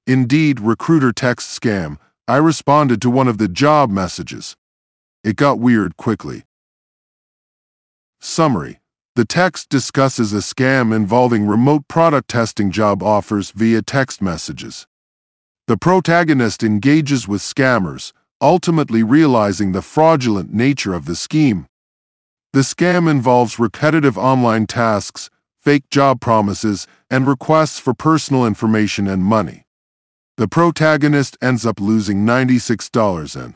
Indeed recruiter text scam, I responded to one of the job messages. It got weird quickly. Summary. The text discusses a scam involving remote product testing job offers via text messages. The protagonist engages with scammers, ultimately realizing the fraudulent nature of the scheme. The scam involves repetitive online tasks, fake job promises, and requests for personal information and money. The protagonist ends up losing $96 in.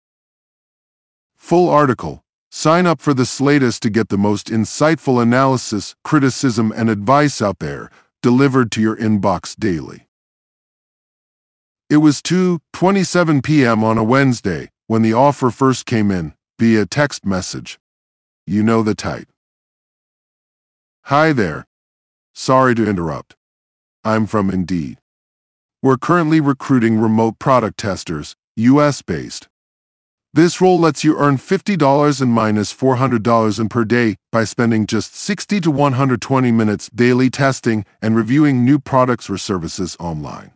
Full article. Sign up for the Slatest to get the most insightful analysis, criticism, and advice out there, delivered to your inbox daily. It was 2:27 p.m. on a Wednesday when the offer first came in, via text message. You know the type. Hi there. Sorry to interrupt. I'm from Indeed. We're currently recruiting remote product testers, US-based. This role lets you earn $50 and minus $400 in per day by spending just 60 to 120 minutes daily testing and reviewing new products or services online.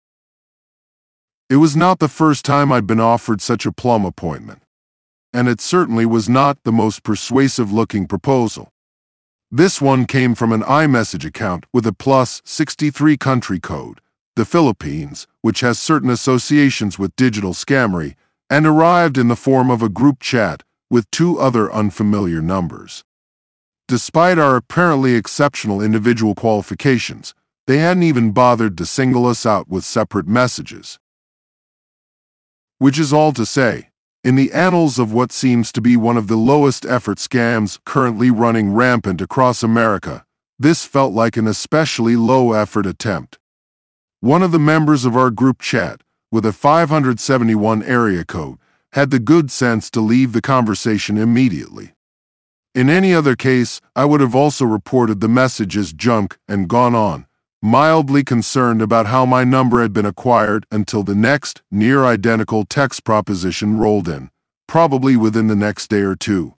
It was not the first time I'd been offered such a plum appointment. And it certainly was not the most persuasive-looking proposal. This one came from an iMessage account with a +63 country code, the Philippines, which has certain associations with digital scammery, and arrived in the form of a group chat with two other unfamiliar numbers. Despite our apparently exceptional individual qualifications, they hadn't even bothered to single us out with separate messages. Which is all to say, in the annals of what seems to be one of the lowest effort scams currently running rampant across America, this felt like an especially low effort attempt. One of the members of our group chat, with a 571 area code, had the good sense to leave the conversation immediately. In any other case, I would have also reported the message as junk and gone on, mildly concerned about how my number had been acquired until the next, near-identical text proposition rolled in, probably within the next day or two.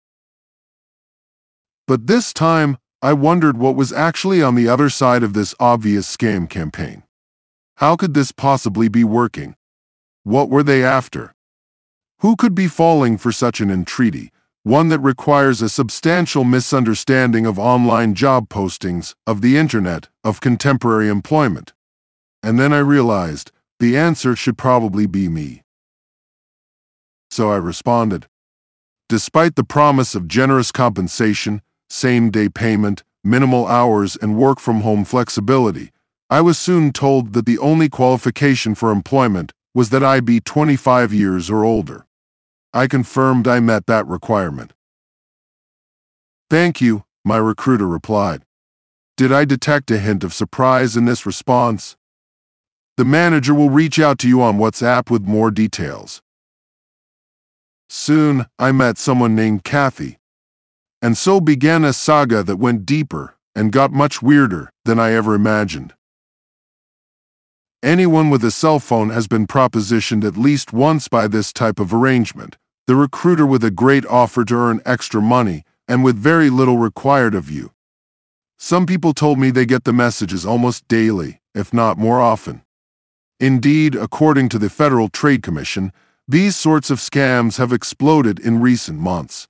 But this time, I wondered what was actually on the other side of this obvious scam campaign. How could this possibly be working? What were they after? Who could be falling for such an entreaty, one that requires a substantial misunderstanding of online job postings, of the internet, of contemporary employment? And then I realized the answer should probably be me. So I responded. Despite the promise of generous compensation, same-day payment, minimal hours, and work-from-home flexibility, I was soon told that the only qualification for employment was that I be 25 years or older. I confirmed I met that requirement. Thank you, my recruiter replied. Did I detect a hint of surprise in this response? The manager will reach out to you on WhatsApp with more details. Soon, I met someone named Kathy. And so began a saga that went deeper and got much weirder than I ever imagined. Anyone with a cell phone has been propositioned at least once by this type of arrangement, the recruiter with a great offer to earn extra money and with very little required of you. Some people told me they get the messages almost daily, if not more often. Indeed, according to the Federal Trade Commission, these sorts of scams have exploded in recent months.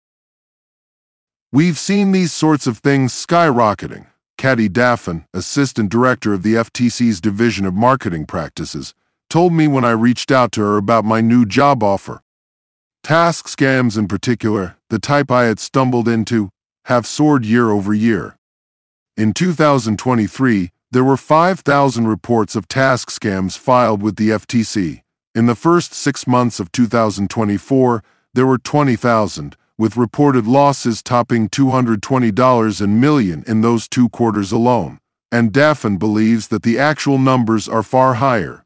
We've seen these sorts of things skyrocketing. Kathy Daffin, assistant director of the FTC's Division of Marketing Practices, told me when I reached out to her about my new job offer. Task scams in particular, the type I had stumbled into, have soared year over year. In 2023, there were 5,000 reports of task scams filed with the FTC. In the first 6 months of 2024, there were 20,000, with reported losses topping $220 million in those 2 quarters alone, and Daffin believes that the actual numbers are far higher.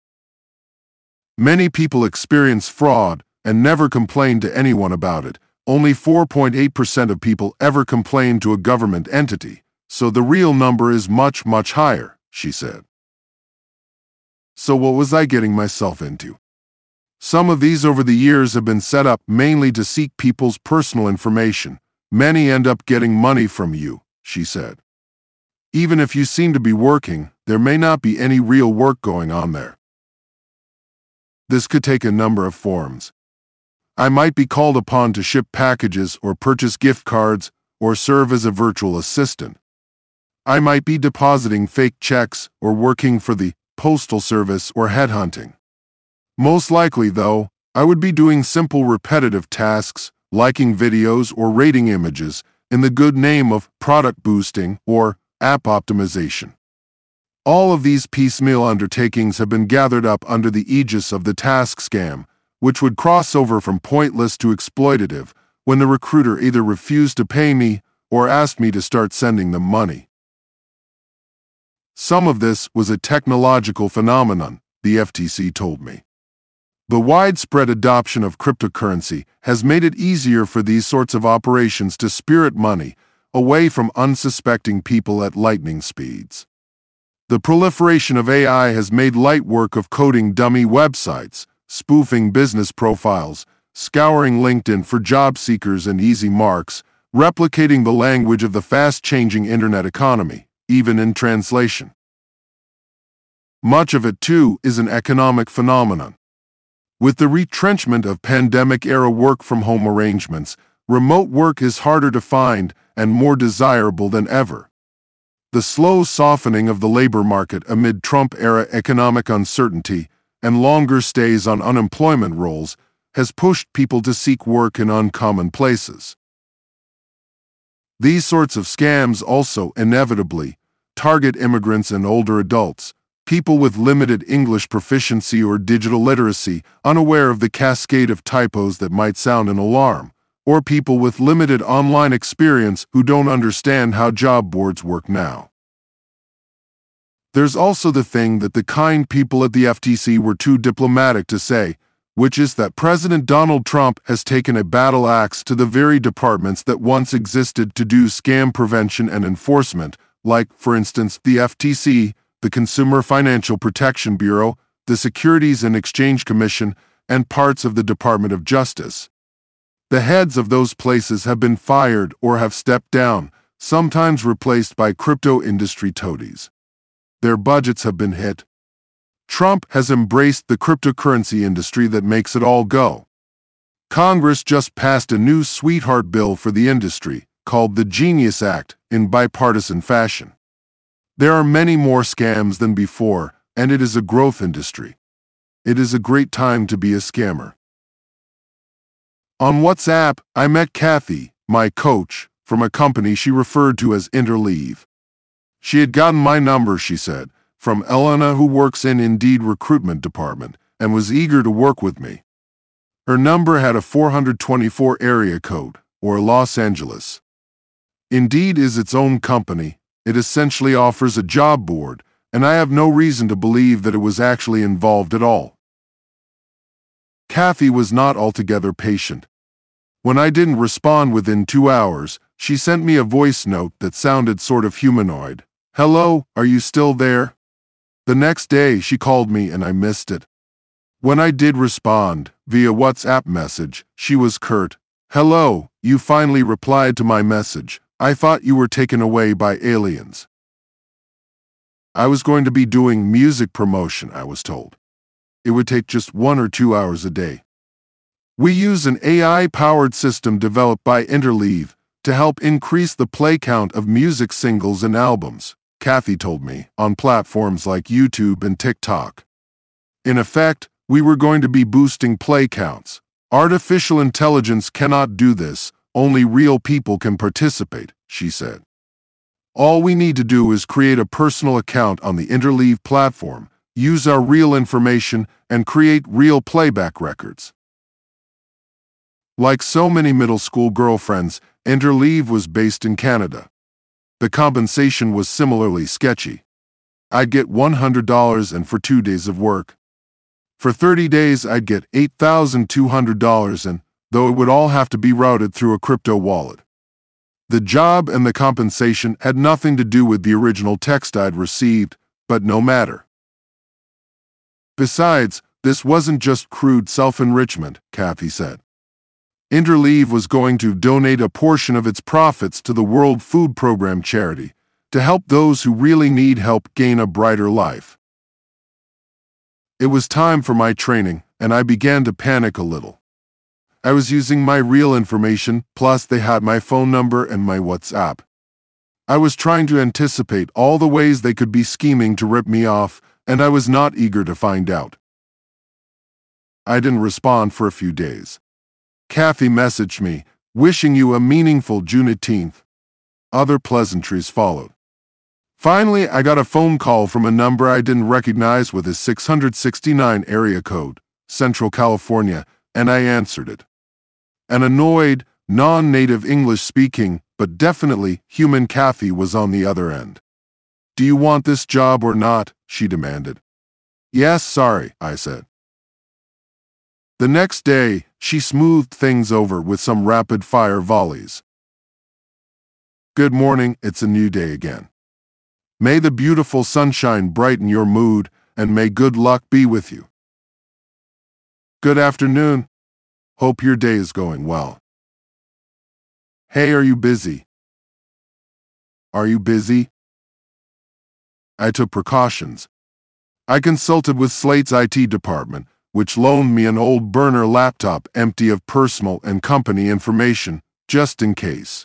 Many people experience fraud and never complain to anyone about it. Only 4.8% of people ever complain to a government entity, so the real number is much, much higher, she said. So what was I getting myself into? Some of these over the years have been set up mainly to seek people's personal information. Many end up getting money from you, she said. Even if you seem to be working, there may not be any real work going on there. This could take a number of forms. I might be called upon to ship packages or purchase gift cards or serve as a virtual assistant. I might be depositing fake checks or working for the postal service or headhunting. Most likely, though, I would be doing simple repetitive tasks, liking videos or rating images in the good name of product boosting or app optimization. All of these piecemeal undertakings have been gathered up under the aegis of the task scam, which would cross over from pointless to exploitative when the recruiter either refused to pay me or asked me to start sending them money. Some of this was a technological phenomenon, the FTC told me. The widespread adoption of cryptocurrency has made it easier for these sorts of operations to spirit money away from unsuspecting people at lightning speeds. The proliferation of AI has made light work of coding dummy websites, spoofing business profiles, scouring LinkedIn for job seekers and easy marks, replicating the language of the fast-changing internet economy, even in translation. Much of it, too, is an economic phenomenon. With the retrenchment of pandemic-era work-from-home arrangements, remote work is harder to find and more desirable than ever. The slow softening of the labor market amid Trump-era economic uncertainty and longer stays on unemployment rolls has pushed people to seek work in uncommon places. These sorts of scams also, inevitably, target immigrants and older adults, people with limited English proficiency or digital literacy, unaware of the cascade of typos that might sound an alarm, or people with limited online experience who don't understand how job boards work now. There's also the thing that the kind people at the FTC were too diplomatic to say, which is that President Donald Trump has taken a battle axe to the very departments that once existed to do scam prevention and enforcement, like, for instance, the FTC, the Consumer Financial Protection Bureau, the Securities and Exchange Commission, and parts of the Department of Justice. The heads of those places have been fired or have stepped down, sometimes replaced by crypto industry toadies. Their budgets have been hit. Trump has embraced the cryptocurrency industry that makes it all go. Congress just passed a new sweetheart bill for the industry, called the Genius Act, in bipartisan fashion. There are many more scams than before, and it is a growth industry. It is a great time to be a scammer. On WhatsApp, I met Kathy, my coach, from a company she referred to as Interleave. She had gotten my number, she said, from Elena, who works in Indeed recruitment department, and was eager to work with me. Her number had a 424 area code, or Los Angeles. Indeed is its own company. It essentially offers a job board, and I have no reason to believe that it was actually involved at all. Kathy was not altogether patient. When I didn't respond within 2 hours, she sent me a voice note that sounded sort of humanoid. "Hello, are you still there?" The next day she called me and I missed it. When I did respond, via WhatsApp message, she was curt. "Hello, you finally replied to my message. I thought you were taken away by aliens." I was going to be doing music promotion, I was told. It would take just 1 or 2 hours a day. We use an AI-powered system developed by Interleave to help increase the play count of music singles and albums, Kathy told me, on platforms like YouTube and TikTok. In effect, we were going to be boosting play counts. Artificial intelligence cannot do this, only real people can participate, she said. All we need to do is create a personal account on the Interleave platform, use our real information, and create real playback records. Like so many middle school girlfriends, Interleave was based in Canada. The compensation was similarly sketchy. I'd get $100 and for 2 days of work. For 30 days I'd get $8,200 and, though it would all have to be routed through a crypto wallet. The job and the compensation had nothing to do with the original text I'd received, but no matter. Besides, this wasn't just crude self-enrichment, Kathy said. Interleave was going to donate a portion of its profits to the World Food Program charity, to help those who really need help gain a brighter life. It was time for my training, and I began to panic a little. I was using my real information, plus they had my phone number and my WhatsApp. I was trying to anticipate all the ways they could be scheming to rip me off, and I was not eager to find out. I didn't respond for a few days. Kathy messaged me, wishing you a meaningful Juneteenth. Other pleasantries followed. Finally, I got a phone call from a number I didn't recognize with a 669 area code, Central California, and I answered it. An annoyed, non-native English-speaking, but definitely human Kathy was on the other end. "Do you want this job or not?" she demanded. "Yes, sorry," I said. The next day, she smoothed things over with some rapid-fire volleys. "Good morning, it's a new day again. May the beautiful sunshine brighten your mood, and may good luck be with you. Good afternoon. Hope your day is going well. Hey, are you busy? Are you busy?" I took precautions. I consulted with Slate's IT department, which loaned me an old burner laptop empty of personal and company information, just in case.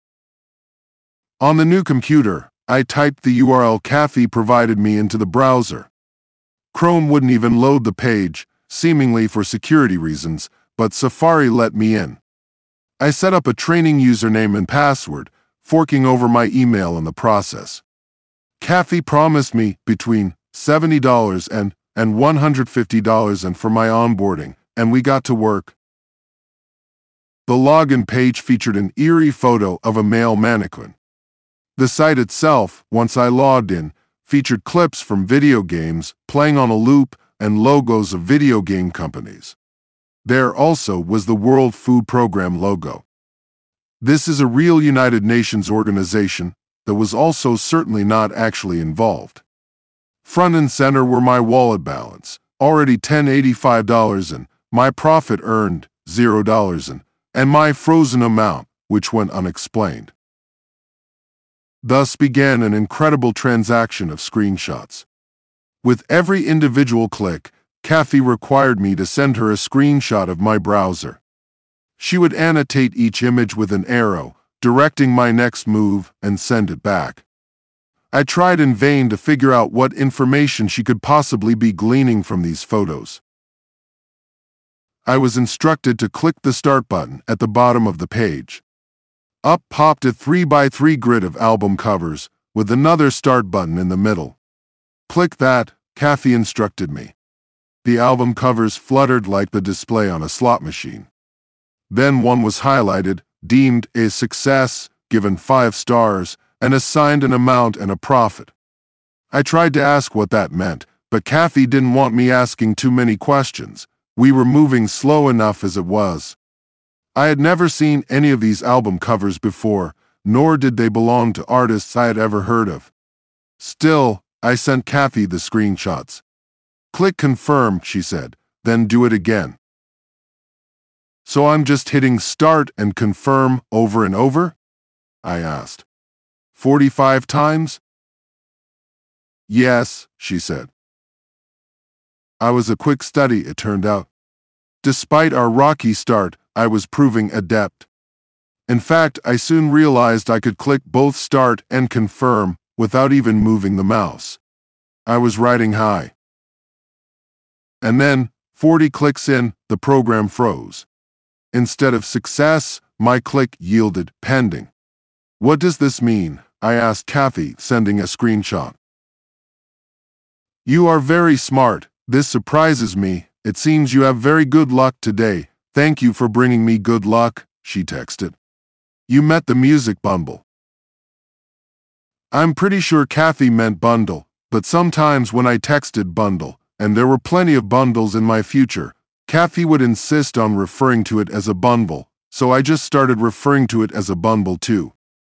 On the new computer, I typed the URL Kathy provided me into the browser. Chrome wouldn't even load the page, seemingly for security reasons, but Safari let me in. I set up a training username and password, forking over my email in the process. Kathy promised me between $70 and $150 and for my onboarding, and we got to work. The login page featured an eerie photo of a male mannequin. The site itself, once I logged in, featured clips from video games playing on a loop and logos of video game companies. There also was the World Food Program logo. This is a real United Nations organization that was also certainly not actually involved. Front and center were my wallet balance, already $10.85, and my profit earned $0, and my frozen amount, which went unexplained. Thus began an incredible transaction of screenshots. With every individual click, Kathy required me to send her a screenshot of my browser. She would annotate each image with an arrow, directing my next move, and send it back. I tried in vain to figure out what information she could possibly be gleaning from these photos. I was instructed to click the Start button at the bottom of the page. Up popped a 3x3 grid of album covers, with another Start button in the middle. "Click that," Kathy instructed me. The album covers fluttered like the display on a slot machine. Then one was highlighted, deemed a success, given 5 stars, and assigned an amount and a profit. I tried to ask what that meant, but Kathy didn't want me asking too many questions. We were moving slow enough as it was. I had never seen any of these album covers before, nor did they belong to artists I had ever heard of. Still, I sent Kathy the screenshots. "Click confirm," she said, "then do it again." "So I'm just hitting start and confirm over and over?" I asked. 45 times? "Yes," she said. I was a quick study, it turned out. Despite our rocky start, I was proving adept. In fact, I soon realized I could click both start and confirm without even moving the mouse. I was riding high. And then, 40 clicks in, the program froze. Instead of success, my click yielded pending. "What does this mean?" I asked Kathy, sending a screenshot. "You are very smart. This surprises me. It seems you have very good luck today. Thank you for bringing me good luck," she texted. "You met the music bundle." I'm pretty sure Kathy meant bundle, but sometimes when I texted bundle, and there were plenty of bundles in my future, Kathy would insist on referring to it as a bundle, so I just started referring to it as a bundle too.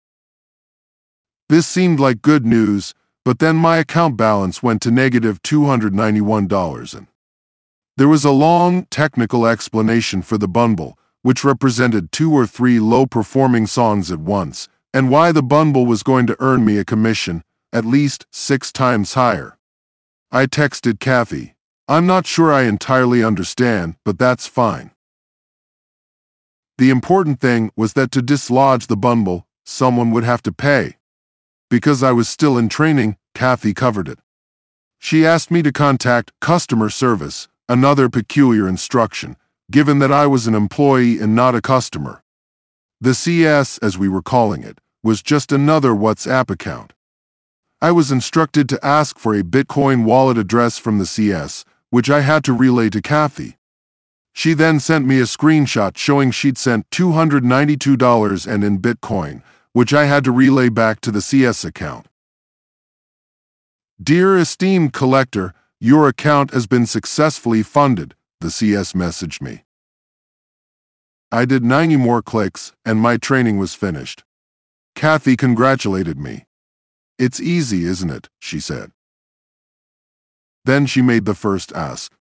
This seemed like good news, but then my account balance went to negative $291, and there was a long, technical explanation for the bundle, which represented 2 or 3 low-performing songs at once, and why the bundle was going to earn me a commission, at least 6 times higher. I texted Kathy, "I'm not sure I entirely understand, but that's fine." The important thing was that to dislodge the bundle, someone would have to pay. Because I was still in training, Kathy covered it. She asked me to contact customer service, another peculiar instruction, given that I was an employee and not a customer. The CS, as we were calling it, was just another WhatsApp account. I was instructed to ask for a Bitcoin wallet address from the CS, which I had to relay to Kathy. She then sent me a screenshot showing she'd sent $292 and in Bitcoin, which I had to relay back to the CS account. "Dear esteemed collector, your account has been successfully funded," the CS messaged me. I did 90 more clicks, and my training was finished. Kathy congratulated me. "It's easy, isn't it?" she said. Then she made the first ask.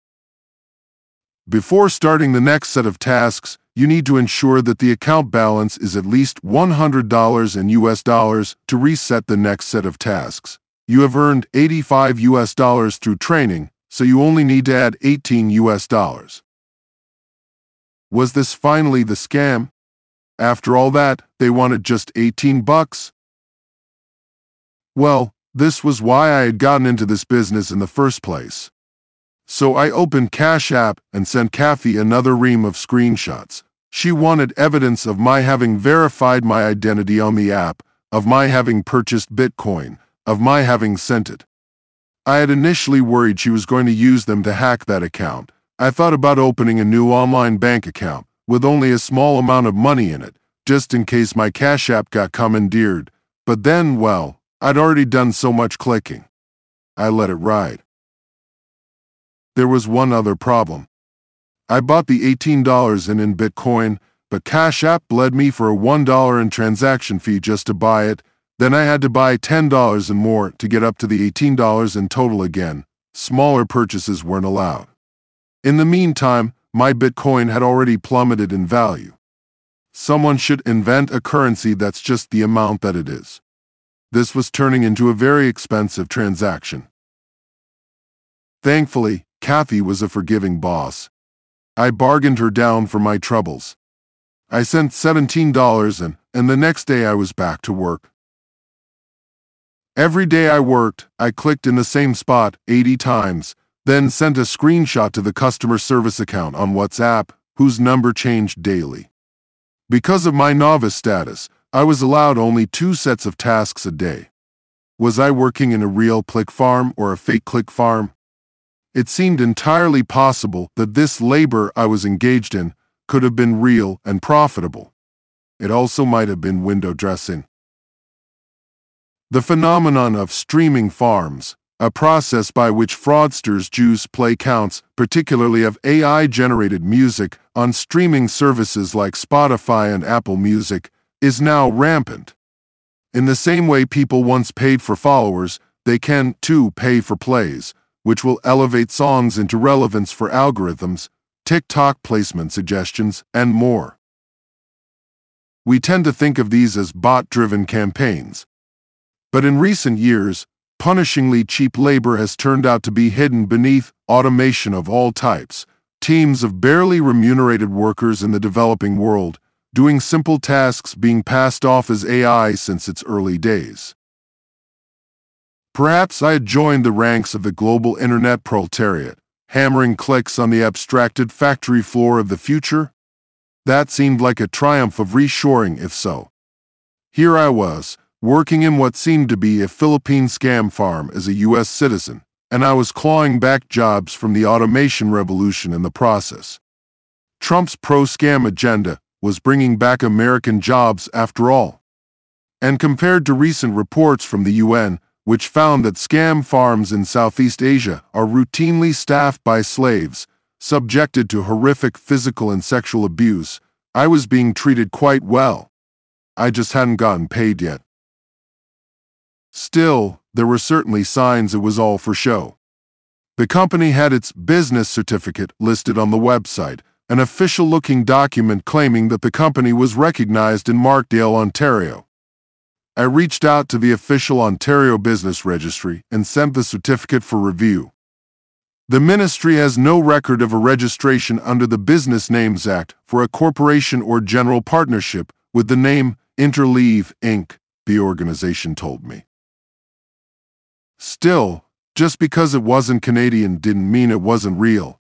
Before starting the next set of tasks, you need to ensure that the account balance is at least $100 in US dollars to reset the next set of tasks. You have earned $85 US through training, so you only need to add $18 US. Was this finally the scam? After all that, they wanted just $18? Well, this was why I had gotten into this business in the first place. So I opened Cash App and sent Kathy another ream of screenshots. She wanted evidence of my having verified my identity on the app, of my having purchased Bitcoin, of my having sent it. I had initially worried she was going to use them to hack that account. I thought about opening a new online bank account, with only a small amount of money in it, just in case my Cash App got commandeered. But then, well, I'd already done so much clicking. I let it ride. There was one other problem. I bought the $18 in Bitcoin, but Cash App bled me for a $1 in transaction fee just to buy it. Then I had to buy $10 and more to get up to the $18 in total again. Smaller purchases weren't allowed. In the meantime, my Bitcoin had already plummeted in value. Someone should invent a currency that's just the amount that it is. This was turning into a very expensive transaction. Thankfully, Kathy was a forgiving boss. I bargained her down for my troubles. I sent $17 and the next day I was back to work. Every day I worked, I clicked in the same spot 80 times, then sent a screenshot to the customer service account on WhatsApp, whose number changed daily. Because of my novice status, I was allowed only 2 sets of tasks a day. Was I working in a real click farm or a fake click farm? It seemed entirely possible that this labor I was engaged in could have been real and profitable. It also might have been window dressing. The phenomenon of streaming farms, a process by which fraudsters juice play counts, particularly of AI-generated music, on streaming services like Spotify and Apple Music, is now rampant. In the same way people once paid for followers, they can, too, pay for plays, which will elevate songs into relevance for algorithms, TikTok placement suggestions, and more. We tend to think of these as bot-driven campaigns. But in recent years, punishingly cheap labor has turned out to be hidden beneath automation of all types, teams of barely remunerated workers in the developing world, doing simple tasks being passed off as AI since its early days. Perhaps I had joined the ranks of the global internet proletariat, hammering clicks on the abstracted factory floor of the future? That seemed like a triumph of reshoring, if so. Here I was, working in what seemed to be a Philippine scam farm as a U.S. citizen, and I was clawing back jobs from the automation revolution in the process. Trump's pro-scam agenda was bringing back American jobs after all. And compared to recent reports from the UN, which found that scam farms in Southeast Asia are routinely staffed by slaves, subjected to horrific physical and sexual abuse, I was being treated quite well. I just hadn't gotten paid yet. Still, there were certainly signs it was all for show. The company had its business certificate listed on the website, an official-looking document claiming that the company was recognized in Markdale, Ontario. I reached out to the official Ontario Business Registry and sent the certificate for review. The ministry has no record of a registration under the Business Names Act for a corporation or general partnership with the name Interleave, Inc., the organization told me. Still, just because it wasn't Canadian didn't mean it wasn't real.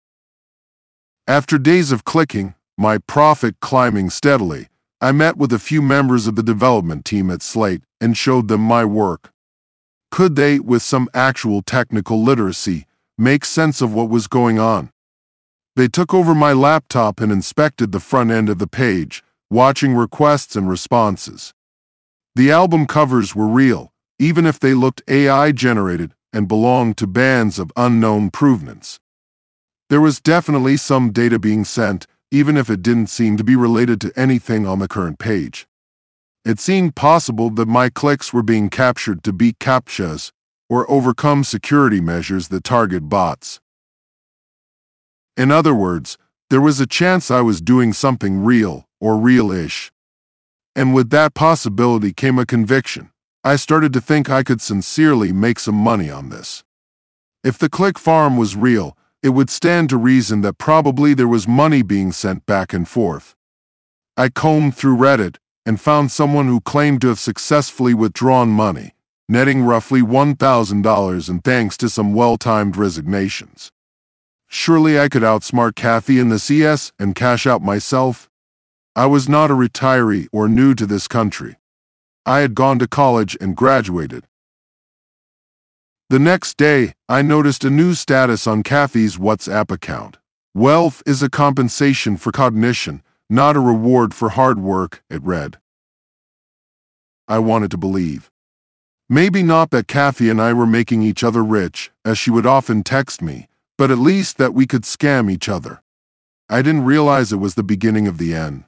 After days of clicking, my profit climbing steadily, I met with a few members of the development team at Slate and showed them my work. Could they, with some actual technical literacy, make sense of what was going on? They took over my laptop and inspected the front end of the page, watching requests and responses. The album covers were real, even if they looked AI-generated and belonged to bands of unknown provenance. There was definitely some data being sent, even if it didn't seem to be related to anything on the current page. It seemed possible that my clicks were being captured to beat CAPTCHAs or overcome security measures that target bots. In other words, there was a chance I was doing something real or real-ish. And with that possibility came a conviction. I started to think I could sincerely make some money on this. If the click farm was real, it would stand to reason that probably there was money being sent back and forth. I combed through Reddit and found someone who claimed to have successfully withdrawn money, netting roughly $1,000 and thanks to some well-timed resignations. Surely I could outsmart Kathy in the CS and cash out myself? I was not a retiree or new to this country. I had gone to college and graduated. The next day, I noticed a new status on Kathy's WhatsApp account. Wealth is a compensation for cognition, not a reward for hard work, it read. I wanted to believe. Maybe not that Kathy and I were making each other rich, as she would often text me, but at least that we could scam each other. I didn't realize it was the beginning of the end.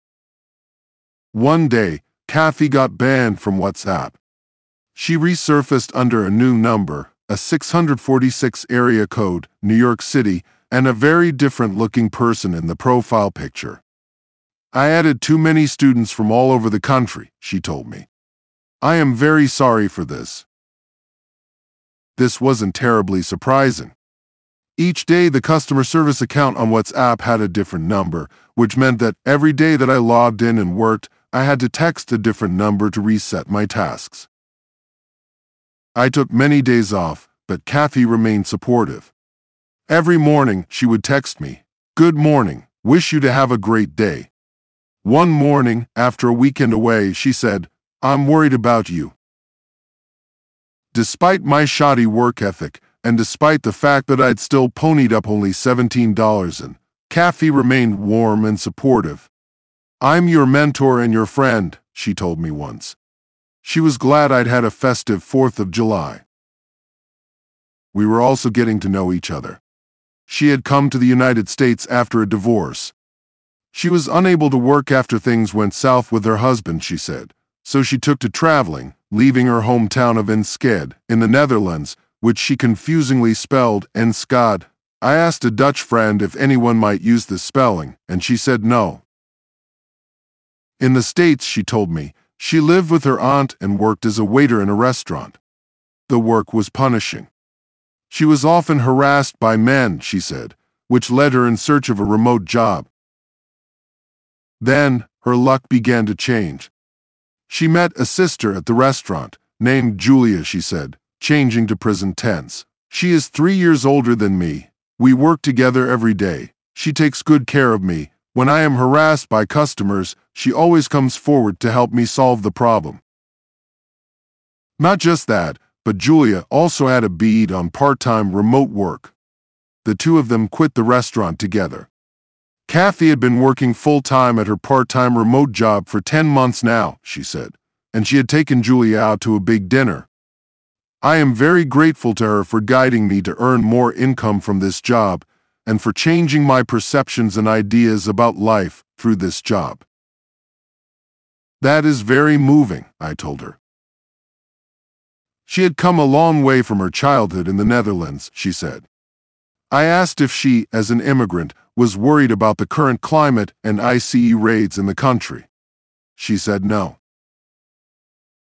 One day, Kathy got banned from WhatsApp. She resurfaced under a new number, a 646 area code, New York City, and a very different-looking person in the profile picture. I added too many students from all over the country, she told me. I am very sorry for this. This wasn't terribly surprising. Each day the customer service account on WhatsApp had a different number, which meant that every day that I logged in and worked, I had to text a different number to reset my tasks. I took many days off, but Kathy remained supportive. Every morning, she would text me, "Good morning, wish you to have a great day." One morning, after a weekend away, she said, "I'm worried about you." Despite my shoddy work ethic, and despite the fact that I'd still ponied up only $17 and Kathy remained warm and supportive. "I'm your mentor and your friend," she told me once. She was glad I'd had a festive 4th of July. We were also getting to know each other. She had come to the United States after a divorce. She was unable to work after things went south with her husband, she said, so she took to traveling, leaving her hometown of Enschede, in the Netherlands, which she confusingly spelled Enschede. I asked a Dutch friend if anyone might use this spelling, and she said no. In the States, she told me, she lived with her aunt and worked as a waiter in a restaurant. The work was punishing. She was often harassed by men, she said, which led her in search of a remote job. Then, her luck began to change. She met a sister at the restaurant, named Julia, she said, changing to present tense. She is 3 years older than me. We work together every day. She takes good care of me. When I am harassed by customers, she always comes forward to help me solve the problem. Not just that, but Julia also had a bead on part-time remote work. The two of them quit the restaurant together. Kathy had been working full-time at her part-time remote job for 10 months now, she said, and she had taken Julia out to a big dinner. I am very grateful to her for guiding me to earn more income from this job, and for changing my perceptions and ideas about life through this job. That is very moving, I told her. She had come a long way from her childhood in the Netherlands, she said. I asked if she, as an immigrant, was worried about the current climate and ICE raids in the country. She said no.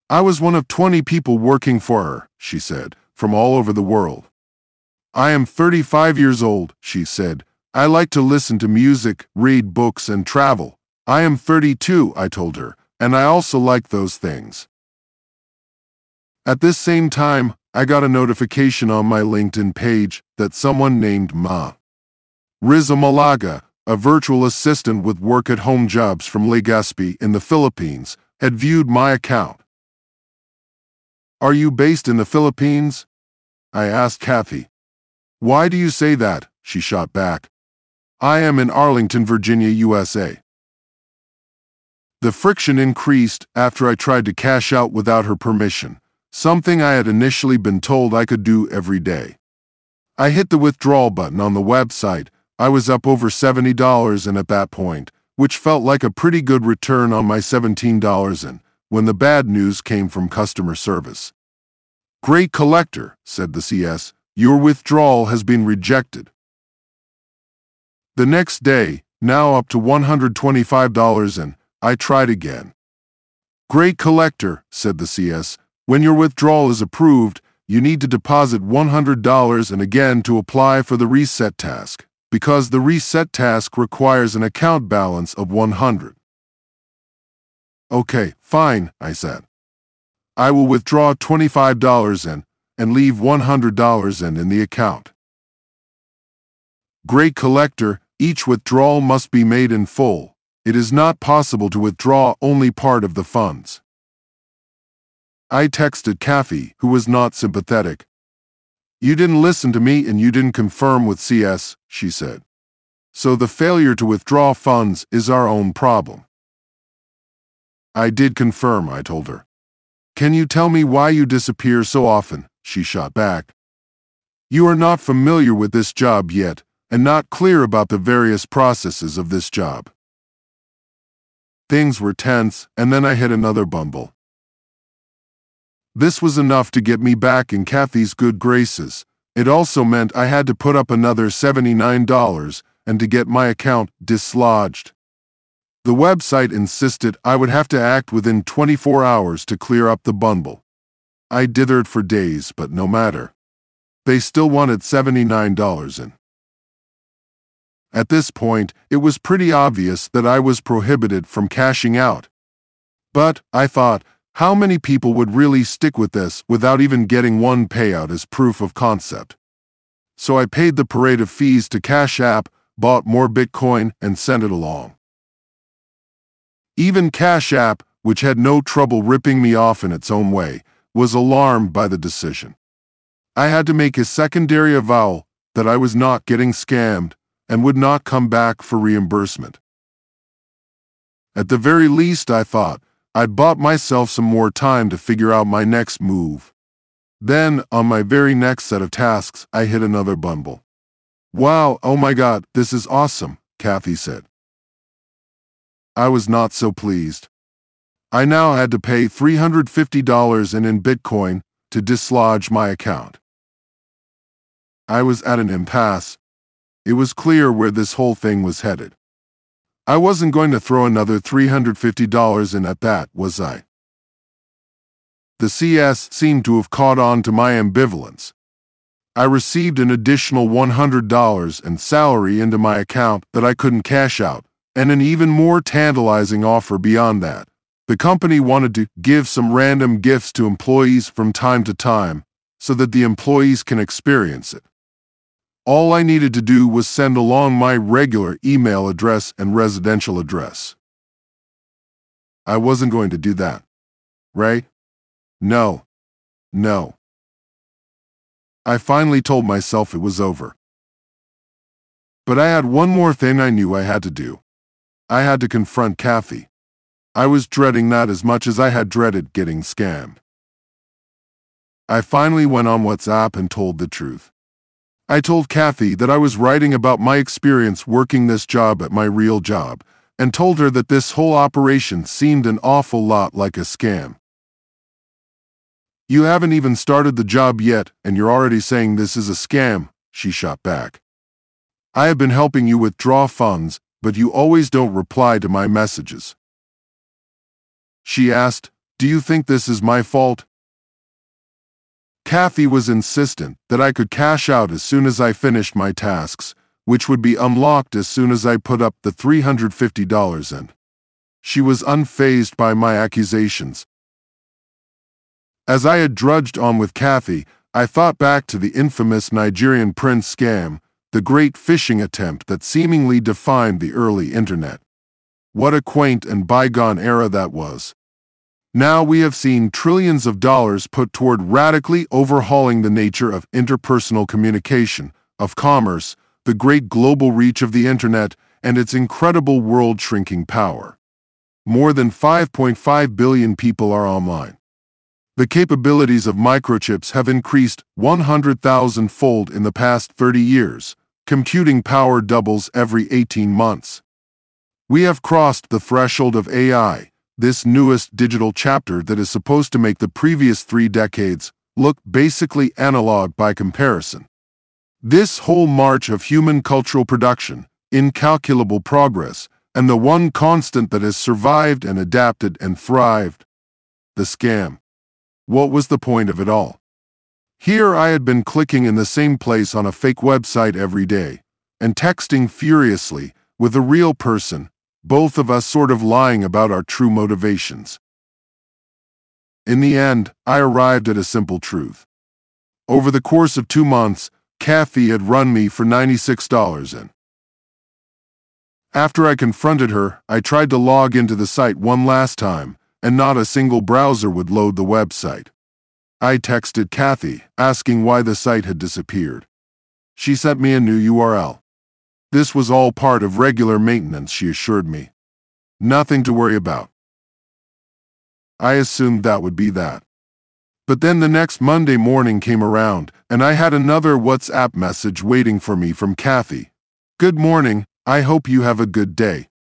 I was one of 20 people working for her, she said, from all over the world. I am 35 years old, she said. I like to listen to music, read books, and travel. I am 32, I told her, and I also like those things. At this same time, I got a notification on my LinkedIn page that someone named Riza Malaga, a virtual assistant with work-at-home jobs from Legazpi in the Philippines, had viewed my account. Are you based in the Philippines? I asked Kathy. Why do you say that? She shot back. I am in Arlington, Virginia, USA. The friction increased after I tried to cash out without her permission, something I had initially been told I could do every day. I hit the withdrawal button on the website. I was up over $70 and at that point, which felt like a pretty good return on my $17 in, when the bad news came from customer service. Great collector, said the CS, your withdrawal has been rejected. The next day, now up to $125 in, I tried again. Great collector, said the CS, when your withdrawal is approved, you need to deposit $100 and again to apply for the reset task, because the reset task requires an account balance of $100. Okay, fine, I said. I will withdraw $25 in and leave $100 in the account. Great collector, each withdrawal must be made in full. It is not possible to withdraw only part of the funds. I texted Kathy, who was not sympathetic. You didn't listen to me and you didn't confirm with CS, she said. So the failure to withdraw funds is our own problem. I did confirm, I told her. Can you tell me why you disappear so often? She shot back. You are not familiar with this job yet, and not clear about the various processes of this job. Things were tense, and then I hit another bumble. This was enough to get me back in Kathy's good graces. It also meant I had to put up another $79 and to get my account dislodged. The website insisted I would have to act within 24 hours to clear up the bundle. I dithered for days, but no matter. They still wanted $79 in. At this point, it was pretty obvious that I was prohibited from cashing out. But, I thought, how many people would really stick with this without even getting one payout as proof of concept? So I paid the parade of fees to Cash App, bought more Bitcoin, and sent it along. Even Cash App, which had no trouble ripping me off in its own way, was alarmed by the decision. I had to make a secondary avowal that I was not getting scammed and would not come back for reimbursement. At the very least, I thought, I'd bought myself some more time to figure out my next move. Then, on my very next set of tasks, I hit another bundle. Wow, oh my God, this is awesome, Kathy said. I was not so pleased. I now had to pay $350 in Bitcoin to dislodge my account. I was at an impasse. It was clear where this whole thing was headed. I wasn't going to throw another $350 in at that, was I? The CS seemed to have caught on to my ambivalence. I received an additional $100 in salary into my account that I couldn't cash out, and an even more tantalizing offer beyond that. The company wanted to give some random gifts to employees from time to time so that the employees can experience it. All I needed to do was send along my regular email address and residential address. I wasn't going to do that. Right? No. No. I finally told myself it was over. But I had one more thing I knew I had to do. I had to confront Kathy. I was dreading that as much as I had dreaded getting scammed. I finally went on WhatsApp and told the truth. I told Kathy that I was writing about my experience working this job at my real job, and told her that this whole operation seemed an awful lot like a scam. You haven't even started the job yet, and you're already saying this is a scam, she shot back. I have been helping you withdraw funds, but you always don't reply to my messages. She asked, Do you think this is my fault? Kathy was insistent that I could cash out as soon as I finished my tasks, which would be unlocked as soon as I put up the $350 in. She was unfazed by my accusations. As I had drudged on with Kathy, I thought back to the infamous Nigerian prince scam, the great phishing attempt that seemingly defined the early internet. What a quaint and bygone era that was. Now we have seen trillions of dollars put toward radically overhauling the nature of interpersonal communication, of commerce, the great global reach of the internet, and its incredible world-shrinking power. More than 5.5 billion people are online. The capabilities of microchips have increased 100,000-fold in the past 30 years. Computing power doubles every 18 months. We have crossed the threshold of AI, this newest digital chapter that is supposed to make the previous 3 decades look basically analog by comparison. This whole march of human cultural production, incalculable progress, and the one constant that has survived and adapted and thrived: the scam. What was the point of it all? Here I had been clicking in the same place on a fake website every day, and texting furiously with a real person, both of us sort of lying about our true motivations. In the end, I arrived at a simple truth. Over the course of 2 months, Kathy had run me for $96 in. After I confronted her, I tried to log into the site one last time, and not a single browser would load the website. I texted Kathy, asking why the site had disappeared. She sent me a new URL. This was all part of regular maintenance, she assured me. Nothing to worry about. I assumed that would be that. But then the next Monday morning came around, and I had another WhatsApp message waiting for me from Kathy. "Good morning, I hope you have a good day.